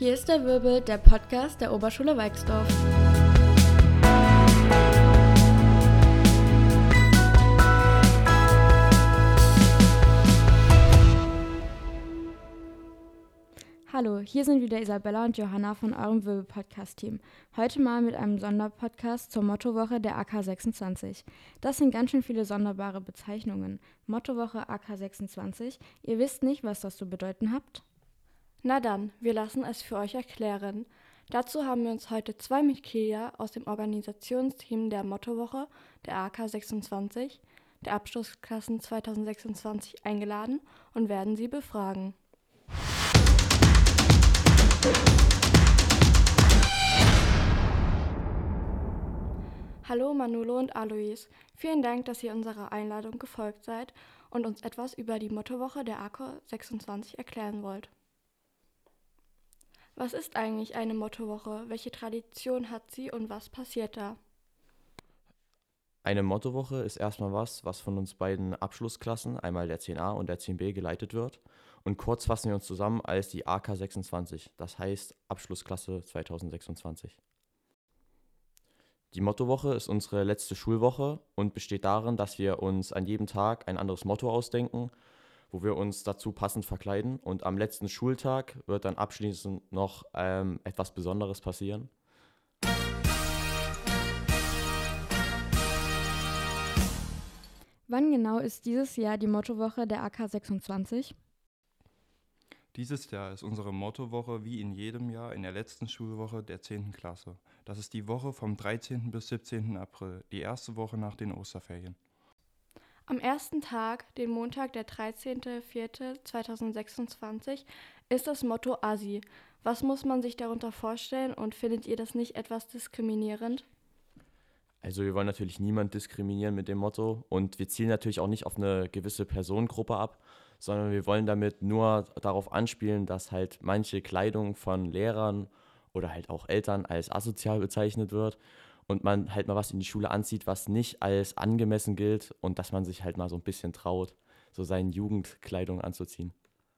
Hier ist der Wirbel, der Podcast der Oberschule Weixdorf. Hallo, hier sind wieder Isabella und Johanna von eurem Wirbel-Podcast-Team. Heute mal mit einem Sonderpodcast zur Mottowoche der AK 26. Das sind ganz schön viele sonderbare Bezeichnungen. Mottowoche AK 26, ihr wisst nicht, was das zu bedeuten habt? Na dann, wir lassen es für euch erklären. Dazu haben wir uns heute 2 Mitglieder aus dem Organisationsteam der Mottowoche der AK 26, der Abschlussklassen 2026 eingeladen und werden sie befragen. Hallo Manolo und Alois, vielen Dank, dass ihr unserer Einladung gefolgt seid und uns etwas über die Mottowoche der AK 26 erklären wollt. Was ist eigentlich eine Mottowoche? Welche Tradition hat sie und was passiert da? Eine Mottowoche ist erstmal was von uns beiden Abschlussklassen, einmal der 10a und der 10b, geleitet wird. Und kurz fassen wir uns zusammen als die AK 26, das heißt Abschlussklasse 2026. Die Mottowoche ist unsere letzte Schulwoche und besteht darin, dass wir uns an jedem Tag ein anderes Motto ausdenken, wo wir uns dazu passend verkleiden. Und am letzten Schultag wird dann abschließend noch etwas Besonderes passieren. Wann genau ist dieses Jahr die Mottowoche der AK 26? Dieses Jahr ist unsere Mottowoche wie in jedem Jahr in der letzten Schulwoche der 10. Klasse. Das ist die Woche vom 13. bis 17. April, die erste Woche nach den Osterferien. Am ersten Tag, den Montag, der 13.04.2026, ist das Motto Assi. Was muss man sich darunter vorstellen und findet ihr das nicht etwas diskriminierend? Also wir wollen natürlich niemand diskriminieren mit dem Motto und wir zielen natürlich auch nicht auf eine gewisse Personengruppe ab, sondern wir wollen damit nur darauf anspielen, dass halt manche Kleidung von Lehrern oder halt auch Eltern als asozial bezeichnet wird und man halt mal was in die Schule anzieht, was nicht als angemessen gilt und dass man sich halt mal so ein bisschen traut, so seine Jugendkleidung anzuziehen.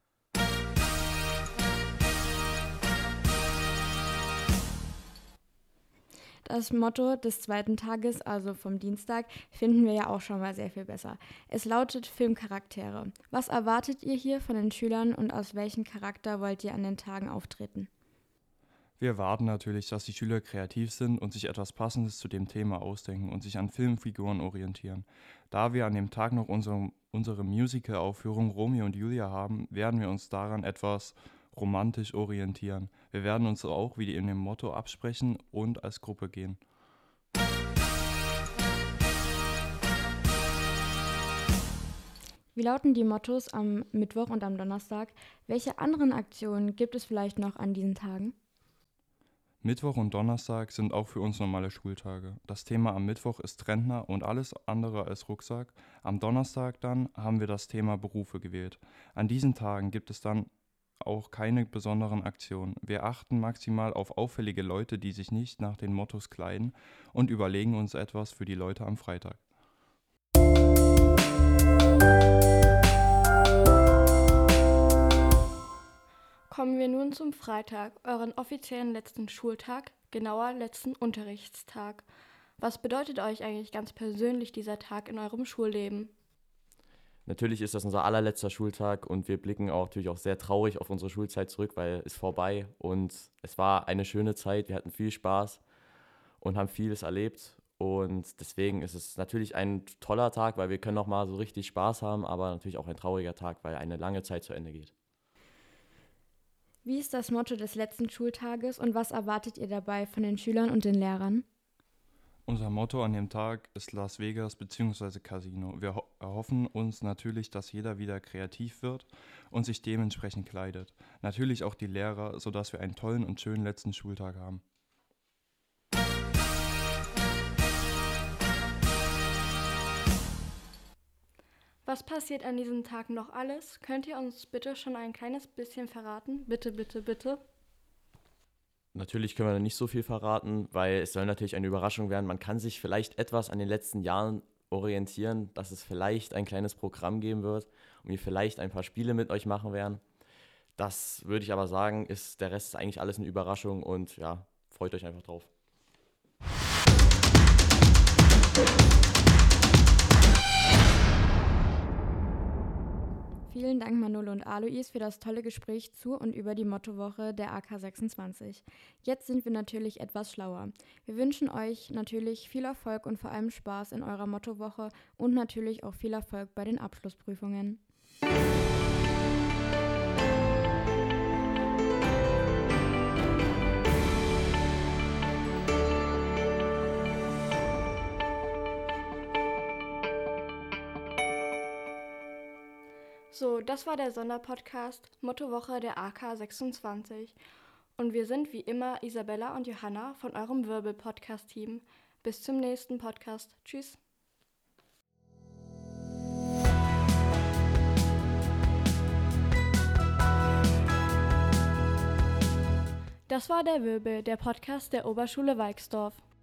Das Motto des zweiten Tages, also vom Dienstag, finden wir ja auch schon mal sehr viel besser. Es lautet Filmcharaktere. Was erwartet ihr hier von den Schülern und aus welchem Charakter wollt ihr an den Tagen auftreten? Wir erwarten natürlich, dass die Schüler kreativ sind und sich etwas Passendes zu dem Thema ausdenken und sich an Filmfiguren orientieren. Da wir an dem Tag noch unsere Musical-Aufführung Romeo und Julia haben, werden wir uns daran etwas romantisch orientieren. Wir werden uns auch wie in dem Motto absprechen und als Gruppe gehen. Wie lauten die Mottos am Mittwoch und am Donnerstag? Welche anderen Aktionen gibt es vielleicht noch an diesen Tagen? Mittwoch und Donnerstag sind auch für uns normale Schultage. Das Thema am Mittwoch ist Rentner und alles andere als Rucksack. Am Donnerstag dann haben wir das Thema Berufe gewählt. An diesen Tagen gibt es dann auch keine besonderen Aktionen. Wir achten maximal auf auffällige Leute, die sich nicht nach den Mottos kleiden und überlegen uns etwas für die Leute am Freitag. Kommen wir nun zum Freitag, euren offiziellen letzten Schultag, genauer letzten Unterrichtstag. Was bedeutet euch eigentlich ganz persönlich dieser Tag in eurem Schulleben? Natürlich ist das unser allerletzter Schultag und wir blicken auch natürlich auch sehr traurig auf unsere Schulzeit zurück, weil es vorbei und es war eine schöne Zeit, wir hatten viel Spaß und haben vieles erlebt und deswegen ist es natürlich ein toller Tag, weil wir können noch mal so richtig Spaß haben, aber natürlich auch ein trauriger Tag, weil eine lange Zeit zu Ende geht. Wie ist das Motto des letzten Schultages und was erwartet ihr dabei von den Schülern und den Lehrern? Unser Motto an dem Tag ist Las Vegas bzw. Casino. Wir erhoffen uns natürlich, dass jeder wieder kreativ wird und sich dementsprechend kleidet. Natürlich auch die Lehrer, sodass wir einen tollen und schönen letzten Schultag haben. Was passiert an diesem Tag noch alles? Könnt ihr uns bitte schon ein kleines bisschen verraten? Bitte, bitte, bitte. Natürlich können wir nicht so viel verraten, weil es soll natürlich eine Überraschung werden. Man kann sich vielleicht etwas an den letzten Jahren orientieren, dass es vielleicht ein kleines Programm geben wird und wir vielleicht ein paar Spiele mit euch machen werden. Das würde ich aber sagen, der Rest ist eigentlich alles eine Überraschung und ja, freut euch einfach drauf. Vielen Dank Manolo und Alois für das tolle Gespräch zu und über die Mottowoche der AK 26. Jetzt sind wir natürlich etwas schlauer. Wir wünschen euch natürlich viel Erfolg und vor allem Spaß in eurer Mottowoche und natürlich auch viel Erfolg bei den Abschlussprüfungen. So, das war der Sonderpodcast Mottowoche der AK 26. Und wir sind wie immer Isabella und Johanna von eurem Wirbel-Podcast-Team. Bis zum nächsten Podcast. Tschüss. Das war der Wirbel, der Podcast der Oberschule Weixdorf.